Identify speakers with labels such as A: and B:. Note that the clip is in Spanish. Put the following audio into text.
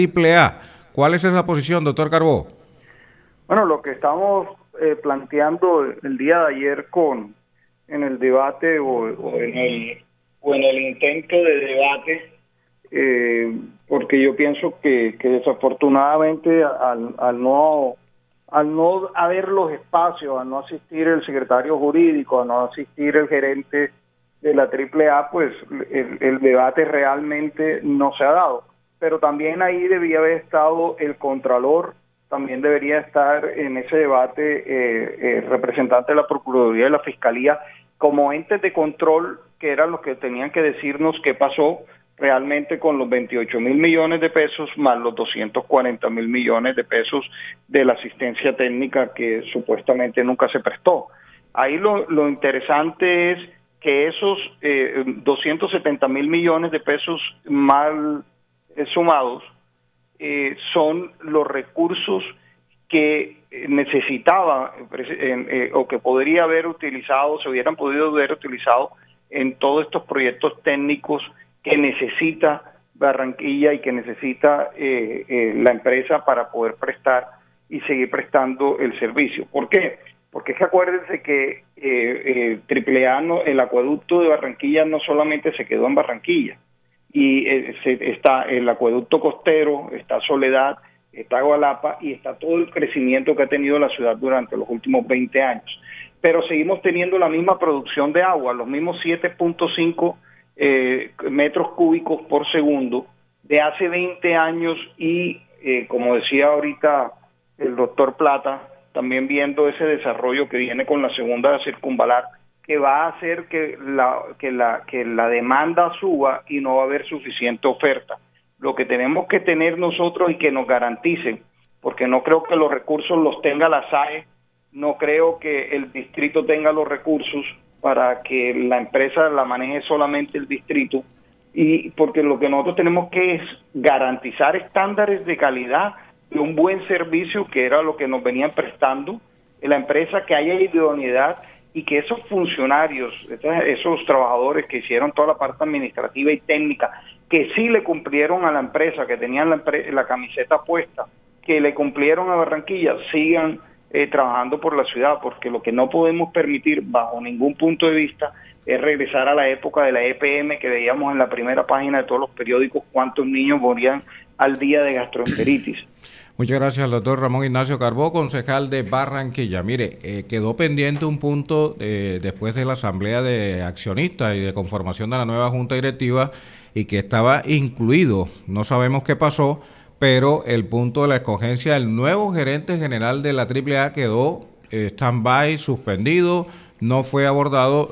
A: AAA. ¿Cuál es esa posición, doctor Carbó?
B: Bueno, lo que estamos planteando el día de ayer en el debate o en el intento de debate, porque yo pienso que desafortunadamente al no haber los espacios, al no asistir el secretario jurídico, al no asistir el gerente de la AAA, pues el debate realmente no se ha dado. Pero también ahí debía haber estado el Contralor, también debería estar en ese debate representante de la Procuraduría y la Fiscalía como entes de control, que eran los que tenían que decirnos qué pasó realmente con los 28.000 millones de pesos más los 240.000 millones de pesos de la asistencia técnica que supuestamente nunca se prestó. Ahí lo interesante es que esos 270.000 millones de pesos mal sumados son los recursos que necesitaba o que podría haber utilizado, se hubieran podido haber utilizado en todos estos proyectos técnicos que necesita Barranquilla y que necesita la empresa para poder prestar y seguir prestando el servicio. ¿Por qué? Porque es que acuérdense que AAA, el acueducto de Barranquilla no solamente se quedó en Barranquilla, y está el acueducto costero, está Soledad, está Gualapa y está todo el crecimiento que ha tenido la ciudad durante los últimos 20 años. Pero seguimos teniendo la misma producción de agua, los mismos 7.5 metros cúbicos por segundo de hace 20 años y como decía ahorita el doctor Plata, también viendo ese desarrollo que viene con la segunda circunvalar, que va a hacer que la demanda suba y no va a haber suficiente oferta. Lo que tenemos que tener nosotros y que nos garanticen, porque no creo que los recursos los tenga la SAE, no creo que el distrito tenga los recursos para que la empresa la maneje solamente el distrito, y porque lo que nosotros tenemos que es garantizar estándares de calidad de un buen servicio, que era lo que nos venían prestando la empresa, que haya idoneidad y que esos funcionarios, esos trabajadores que hicieron toda la parte administrativa y técnica, que sí le cumplieron a la empresa, que tenían la camiseta puesta, que le cumplieron a Barranquilla, sigan trabajando por la ciudad, porque lo que no podemos permitir bajo ningún punto de vista es regresar a la época de la EPM, que veíamos en la primera página de todos los periódicos cuántos niños morían al día de gastroenteritis.
A: Muchas gracias al doctor Ramón Ignacio Carbó, concejal de Barranquilla. Mire, quedó pendiente un punto después de la asamblea de accionistas y de conformación de la nueva junta directiva, y que estaba incluido, no sabemos qué pasó, pero el punto de la escogencia del nuevo gerente general de la AAA quedó stand-by, suspendido, no fue abordado.